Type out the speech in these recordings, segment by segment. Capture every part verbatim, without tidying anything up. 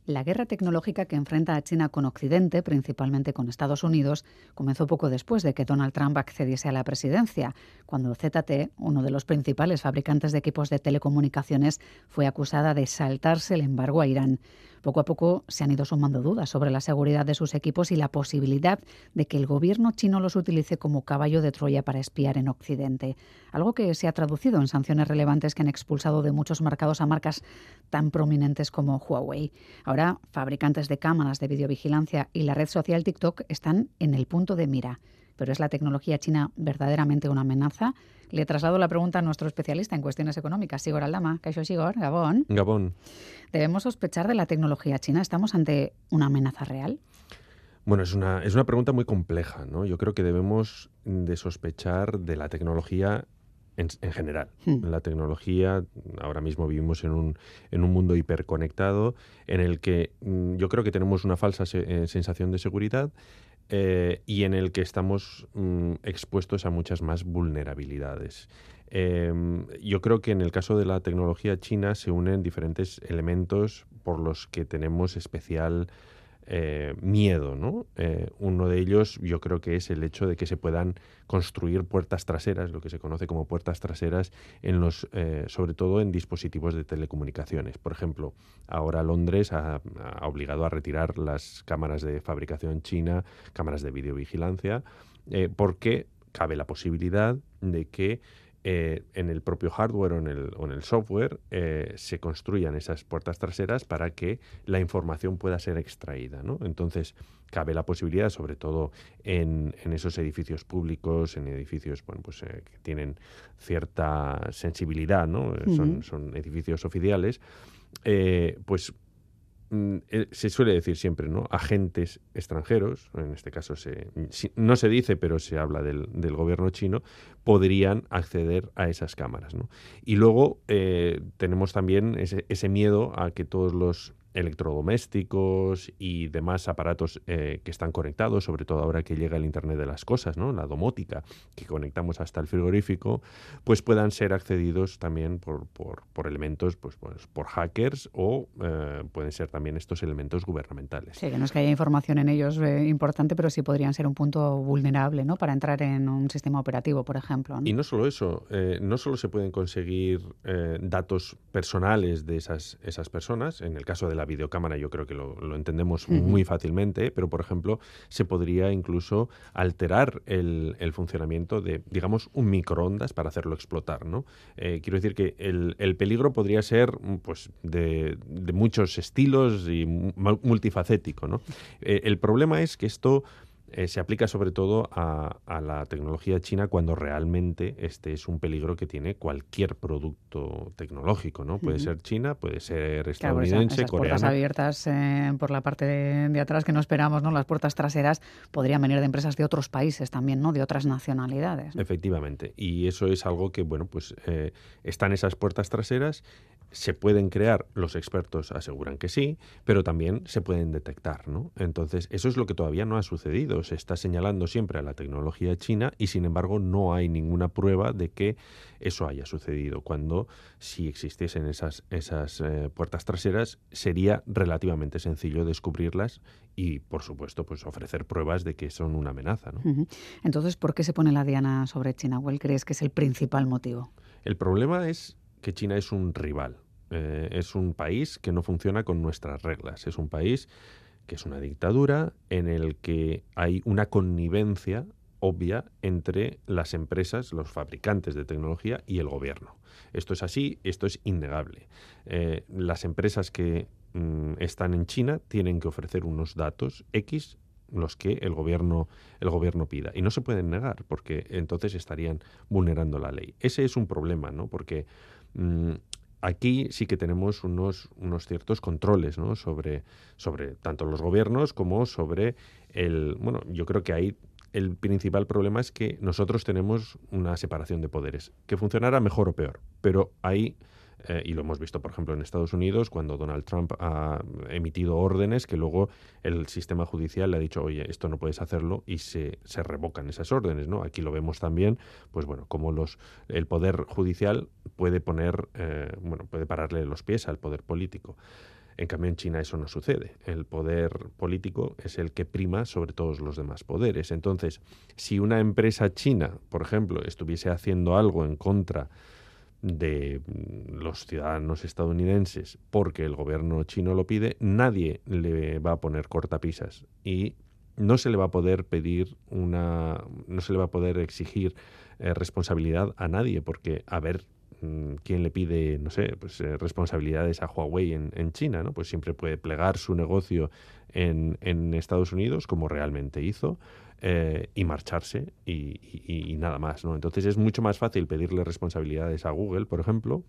La guerra tecnológica que enfrenta a China con Occidente, principalmente con Estados Unidos, comenzó poco después de que Donald Trump accediese a la presidencia, cuando Z T E, uno de los principales fabricantes de equipos de telecomunicaciones, fue acusada de saltarse el embargo a Irán. Poco a poco se han ido sumando dudas sobre la seguridad de sus equipos y la posibilidad de que el gobierno chino los utilice como caballo de Troya para espiar en Occidente. Algo que se ha traducido en sanciones relevantes que han expulsado de muchos mercados a marcas tan prominentes como Huawei. Ahora, fabricantes de cámaras de videovigilancia y la red social TikTok están en el punto de mira. ¿Pero es la tecnología china verdaderamente una amenaza? Le traslado la pregunta a nuestro especialista en cuestiones económicas, Sigor Aldama. Kaixo, Sigor, Gabón. Gabón. ¿Debemos sospechar de la tecnología china? ¿Estamos ante una amenaza real? Bueno, es una, es una pregunta muy compleja, ¿no? Yo creo que debemos de sospechar de la tecnología en, en general. Hmm. La tecnología, ahora mismo vivimos en un, en un mundo hiperconectado en el que mm, yo creo que tenemos una falsa se, eh, sensación de seguridad eh, y en el que estamos mm, expuestos a muchas más vulnerabilidades. Eh, yo creo que en el caso de la tecnología china se unen diferentes elementos por los que tenemos especial eh, miedo, ¿no? Eh, uno de ellos yo creo que es el hecho de que se puedan construir puertas traseras, lo que se conoce como puertas traseras, en los, eh, sobre todo en dispositivos de telecomunicaciones. Por ejemplo, ahora Londres ha, ha obligado a retirar las cámaras de fabricación china, cámaras de videovigilancia, eh, porque cabe la posibilidad de que Eh, en el propio hardware o en el, o en el software eh, se construyan esas puertas traseras para que la información pueda ser extraída, ¿no? Entonces, cabe la posibilidad, sobre todo en, en esos edificios públicos, en edificios bueno, pues, eh, que tienen cierta sensibilidad, ¿no? Uh-huh. Son, son edificios oficiales, eh, pues se suele decir siempre, ¿no? Agentes extranjeros, en este caso se, no se dice, pero se habla del, del gobierno chino, podrían acceder a esas cámaras, ¿no? Y luego eh, tenemos también ese, ese miedo a que todos los electrodomésticos y demás aparatos eh, que están conectados, sobre todo ahora que llega el Internet de las cosas, ¿no? La domótica, que conectamos hasta el frigorífico, pues puedan ser accedidos también por, por, por elementos, pues, pues por hackers o eh, pueden ser también estos elementos gubernamentales. Sí, que no es que haya información en ellos eh, importante, pero sí podrían ser un punto vulnerable, ¿no? Para entrar en un sistema operativo, por ejemplo, ¿no? Y no solo eso, eh, no solo se pueden conseguir eh, datos personales de esas, esas personas, en el caso de la videocámara yo creo que lo, lo entendemos uh-huh. muy fácilmente, pero por ejemplo se podría incluso alterar el, el funcionamiento de, digamos, un microondas para hacerlo explotar, ¿no? Eh, quiero decir que el, el peligro podría ser pues de, de muchos estilos y multifacético, ¿no? Eh, el problema es que esto Eh, se aplica sobre todo a, a la tecnología china cuando realmente este es un peligro que tiene cualquier producto tecnológico, ¿no? Puede uh-huh. ser China, puede ser estadounidense, claro, esas coreana. Puertas abiertas eh, por la parte de, de atrás que no esperamos, ¿no? Las puertas traseras podrían venir de empresas de otros países también, ¿no? De otras nacionalidades, ¿no? Efectivamente. Y eso es algo que, bueno, pues eh, están esas puertas traseras. Se pueden crear, los expertos aseguran que sí, pero también se pueden detectar, ¿no? Entonces, eso es lo que todavía no ha sucedido. Se está señalando siempre a la tecnología china y, sin embargo, no hay ninguna prueba de que eso haya sucedido. Cuando, si existiesen esas, esas eh, puertas traseras, sería relativamente sencillo descubrirlas y, por supuesto, pues ofrecer pruebas de que son una amenaza, ¿no? Uh-huh. Entonces, ¿por qué se pone la diana sobre China? ¿Cuál crees que es el principal motivo? El problema es que China es un rival, eh, es un país que no funciona con nuestras reglas, es un país que es una dictadura en el que hay una connivencia obvia entre las empresas, los fabricantes de tecnología y el gobierno. Esto es así, esto es innegable. Eh, las empresas que mm, están en China tienen que ofrecer unos datos X, los que el gobierno, el gobierno pida. Y no se pueden negar, porque entonces estarían vulnerando la ley. Ese es un problema, ¿no? Porque mmm, aquí sí que tenemos unos, unos ciertos controles, ¿no? sobre, sobre tanto los gobiernos como sobre el... Bueno, yo creo que ahí el principal problema es que nosotros tenemos una separación de poderes, que funcionará mejor o peor, pero ahí... Eh, y lo hemos visto, por ejemplo, en Estados Unidos, cuando Donald Trump ha emitido órdenes que luego el sistema judicial le ha dicho, oye, esto no puedes hacerlo, y se, se revocan esas órdenes, ¿no? Aquí lo vemos también, pues bueno, como los, el poder judicial puede poner, eh, bueno, puede pararle los pies al poder político. En cambio, en China eso no sucede. El poder político es el que prima sobre todos los demás poderes. Entonces, si una empresa china, por ejemplo, estuviese haciendo algo en contra de los ciudadanos estadounidenses porque el gobierno chino lo pide, nadie le va a poner cortapisas y no se le va a poder pedir una, no se le va a poder exigir eh, responsabilidad a nadie, porque a ver quién le pide, no sé, pues eh, responsabilidades a Huawei en, en China, ¿no? Pues siempre puede plegar su negocio en, en Estados Unidos, como realmente hizo, eh, y marcharse y, y, y nada más, ¿no? Entonces es mucho más fácil pedirle responsabilidades a Google, por ejemplo,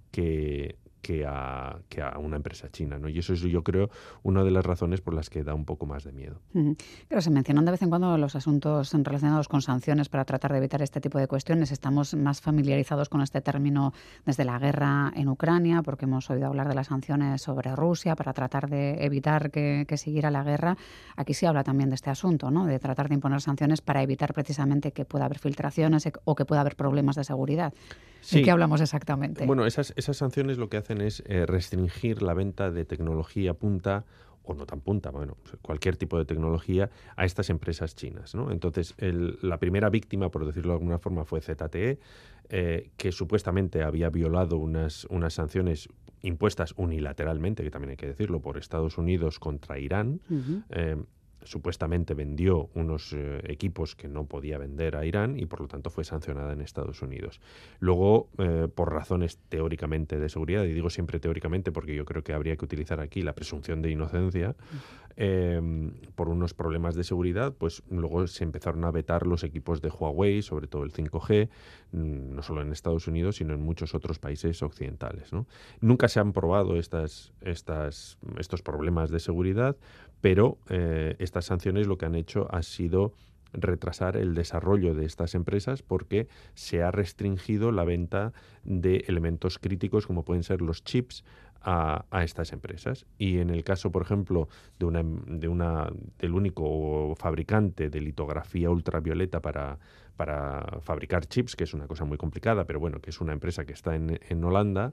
que, que, a, que a una empresa china, ¿no? Y eso es, yo creo, una de las razones por las que da un poco más de miedo. Uh-huh. Pero se mencionan de vez en cuando los asuntos relacionados con sanciones para tratar de evitar este tipo de cuestiones. Estamos más familiarizados con este término desde la guerra en Ucrania, porque hemos oído hablar de las sanciones sobre Rusia para tratar de evitar que, que siguiera la guerra. Aquí se habla también de este asunto, ¿no? De tratar de imponer sanciones para evitar precisamente que pueda haber filtraciones o que pueda haber problemas de seguridad. Sí. ¿De qué hablamos exactamente? Bueno, esas, esas sanciones lo que hacen es eh, restringir la venta de tecnología punta o no tan punta, bueno, cualquier tipo de tecnología a estas empresas chinas, ¿no? Entonces, el, la primera víctima, por decirlo de alguna forma, fue Z T E, eh, que supuestamente había violado unas, unas sanciones impuestas unilateralmente, que también hay que decirlo, por Estados Unidos contra Irán. Uh-huh. eh, supuestamente vendió unos eh, equipos que no podía vender a Irán y por lo tanto fue sancionada en Estados Unidos. Luego, eh, por razones teóricamente de seguridad, y digo siempre teóricamente porque yo creo que habría que utilizar aquí la presunción de inocencia, eh, por unos problemas de seguridad, pues luego se empezaron a vetar los equipos de Huawei, sobre todo el cinco G, no solo en Estados Unidos, sino en muchos otros países occidentales, ¿no? Nunca se han probado estas, estas, estos problemas de seguridad, pero eh, estas sanciones lo que han hecho ha sido retrasar el desarrollo de estas empresas porque se ha restringido la venta de elementos críticos como pueden ser los chips a, a estas empresas. Y en el caso, por ejemplo, de una, de una, del único fabricante de litografía ultravioleta para, para fabricar chips, que es una cosa muy complicada, pero bueno, que es una empresa que está en, en Holanda,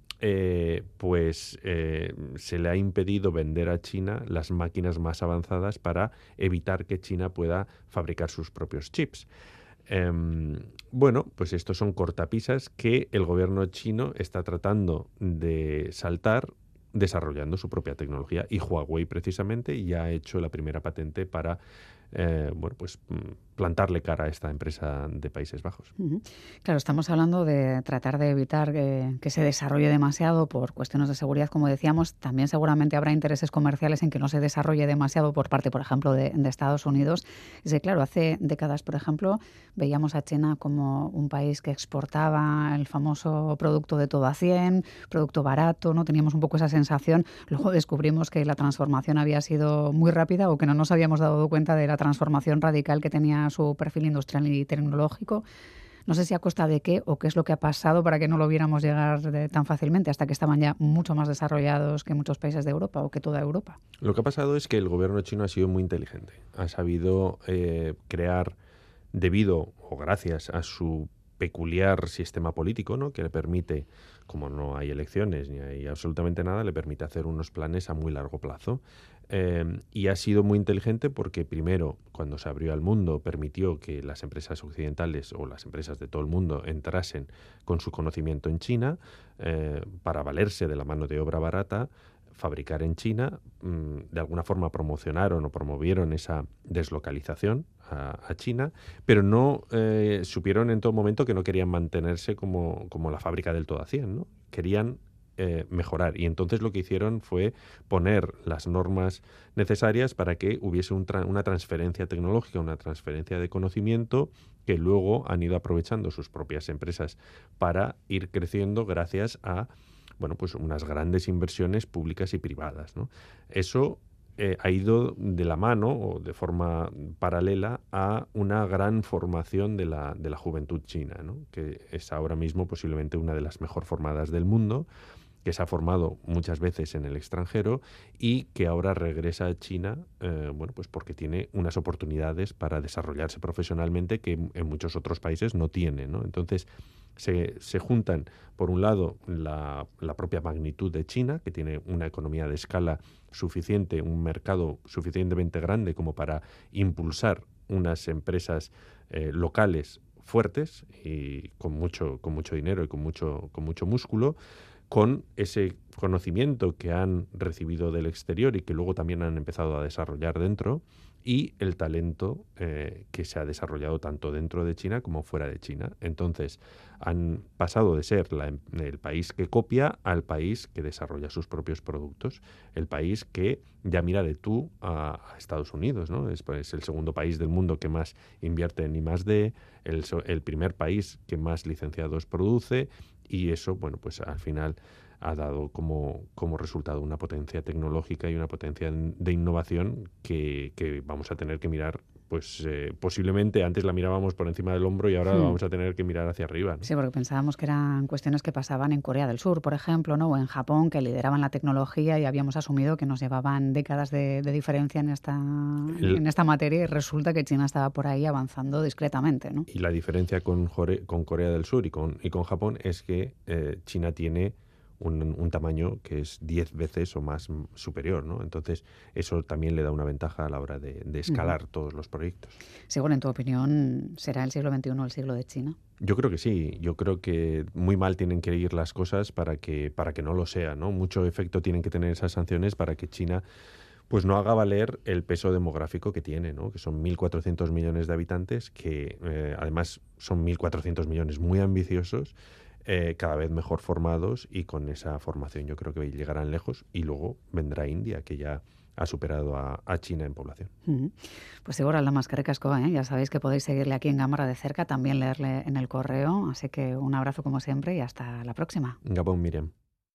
Eh, pues eh, se le ha impedido vender a China las máquinas más avanzadas para evitar que China pueda fabricar sus propios chips. Eh, bueno, pues estos son cortapisas que el gobierno chino está tratando de saltar desarrollando su propia tecnología, y Huawei precisamente ya ha hecho la primera patente para Eh, bueno, pues plantarle cara a esta empresa de Países Bajos. Uh-huh. Claro, estamos hablando de tratar de evitar que, que se desarrolle demasiado por cuestiones de seguridad, como decíamos. También seguramente habrá intereses comerciales en que no se desarrolle demasiado por parte, por ejemplo, de, de Estados Unidos. Es que, claro, hace décadas, por ejemplo, veíamos a China como un país que exportaba el famoso producto de todo a cien, producto barato, ¿no? Teníamos un poco esa sensación. Luego descubrimos que la transformación había sido muy rápida o que no nos habíamos dado cuenta de la transformación radical que tenía su perfil industrial y tecnológico. No sé si a costa de qué o qué es lo que ha pasado para que no lo viéramos llegar de, tan fácilmente, hasta que estaban ya mucho más desarrollados que muchos países de Europa o que toda Europa. Lo que ha pasado es que el gobierno chino ha sido muy inteligente. Ha sabido eh, crear, debido o gracias a su peculiar sistema político, ¿no?, que le permite, como no hay elecciones ni hay absolutamente nada, le permite hacer unos planes a muy largo plazo. Eh, y ha sido muy inteligente porque, primero, cuando se abrió al mundo, permitió que las empresas occidentales o las empresas de todo el mundo entrasen con su conocimiento en China eh, para valerse de la mano de obra barata, fabricar en China. Mmm, de alguna forma promocionaron o promovieron esa deslocalización a, a China, pero no eh, supieron en todo momento que no querían mantenerse como, como la fábrica del todo a cien, ¿no? Querían Eh, mejorar, y entonces lo que hicieron fue poner las normas necesarias para que hubiese un tra- una transferencia tecnológica, una transferencia de conocimiento que luego han ido aprovechando sus propias empresas para ir creciendo gracias a, bueno, pues unas grandes inversiones públicas y privadas, ¿no? Eso eh, ha ido de la mano o de forma paralela a una gran formación de la, de la juventud china, ¿no?, que es ahora mismo posiblemente una de las mejor formadas del mundo, que se ha formado muchas veces en el extranjero y que ahora regresa a China, eh, bueno, pues porque tiene unas oportunidades para desarrollarse profesionalmente que en muchos otros países no tiene, ¿no? Entonces, Se, se juntan, por un lado, la, la propia magnitud de China, que tiene una economía de escala suficiente, un mercado suficientemente grande como para impulsar unas empresas eh, locales fuertes y con mucho, con mucho dinero y con mucho, con mucho músculo, con ese conocimiento que han recibido del exterior y que luego también han empezado a desarrollar dentro, y el talento eh, que se ha desarrollado tanto dentro de China como fuera de China. Entonces, han pasado de ser la, el país que copia al país que desarrolla sus propios productos, el país que ya mira de tú a, a Estados Unidos, ¿no? Es, pues, el segundo país del mundo que más invierte en I más D, el, el primer país que más licenciados produce, y eso, bueno, pues al final ha dado como, como resultado una potencia tecnológica y una potencia de innovación que, que vamos a tener que mirar, pues eh, posiblemente antes la mirábamos por encima del hombro y ahora hmm. la vamos a tener que mirar hacia arriba, ¿no? Sí, porque pensábamos que eran cuestiones que pasaban en Corea del Sur, por ejemplo, ¿no? O en Japón, que lideraban la tecnología y habíamos asumido que nos llevaban décadas de, de diferencia en esta, El, en esta materia, y resulta que China estaba por ahí avanzando discretamente, ¿no? Y la diferencia con, Jore, con Corea del Sur y con, y con Japón es que eh, China tiene Un, un tamaño que es diez veces o más superior, ¿no? Entonces, eso también le da una ventaja a la hora de, de escalar uh-huh. todos los proyectos. Según, en tu opinión, ¿será el siglo veintiuno el siglo de China? Yo creo que sí. Yo creo que muy mal tienen que ir las cosas para que, para que no lo sea, ¿no? Mucho efecto tienen que tener esas sanciones para que China pues no haga valer el peso demográfico que tiene, ¿no? Que son mil cuatrocientos millones de habitantes, que eh, además son mil cuatrocientos millones muy ambiciosos, Eh, cada vez mejor formados, y con esa formación yo creo que llegarán lejos, y luego vendrá India, que ya ha superado a, a China en población. Mm. Pues seguro, Aldama Eskerrik-asko, ¿eh? Ya sabéis que podéis seguirle aquí en Gámara de cerca, también leerle en el correo, así que un abrazo como siempre y hasta la próxima. Gabón, Miriam.